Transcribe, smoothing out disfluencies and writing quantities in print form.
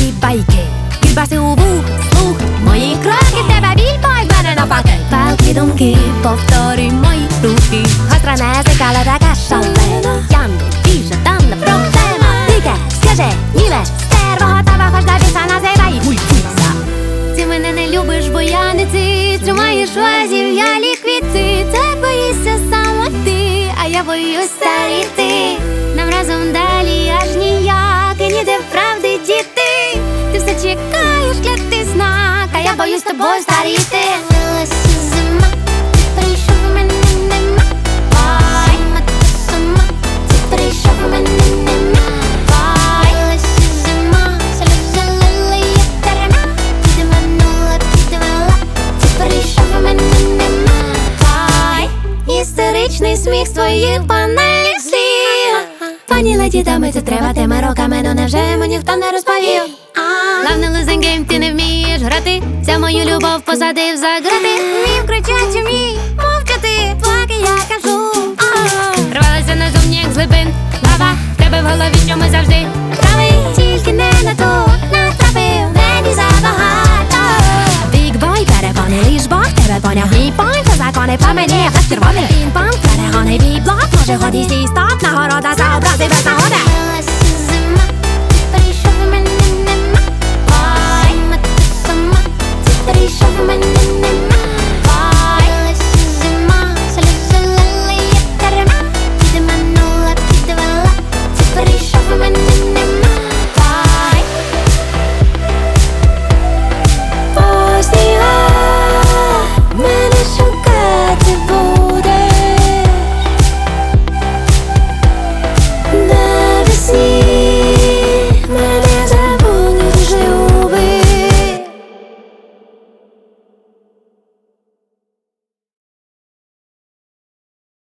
твої байки. Відбаси у вух, слух, мої кроки, тебе біль, бой, мене навпаки. Палки думки, повторюй мої рухи. Гостра не зикала така шалена. Ям, більше там не проблема. Дике, скажи, німе, стерво, готова, хоч до біса називай. Хуй-хуйся. Ти мене не любиш, бо я не ти. Тримаєш вазів, я ліквіти. Ти боїшся саме ти, а я боюсь старіти. Нам разом далі аж ніяк, і ніде правди діти. Ти все чекаєш, клятий знак, а я боюсь тобою старіти. Вилася зима, прийшов, мене нема. Сама ти сама, ти прийшов, мене нема. Вилася зима, сльози лили, як дарма. Підманула, підвела, ти прийшов, мене нема. Істеричний сміх з твоїх банальних слів. Пані леді, дами, це треба тими роками, ну невже мені ніхто не розповів? Главний losing game, ти не вмієш грати. Ця мою любов посадив за грати. Вмів кричать, вмій мовчати, поки я кажу. Рвалася назовні, як з глибин лава. В тебе в голові, що ми завжди праві. Тільки не на ту натрапив, мені забагато. Big boy, перепони, лиш Бог тебе поняв. Мій пойнт, це закони по мені, як червоний пінг-понг. Перегони, бій-блок, може годі сій стоп. Нагорода за образи без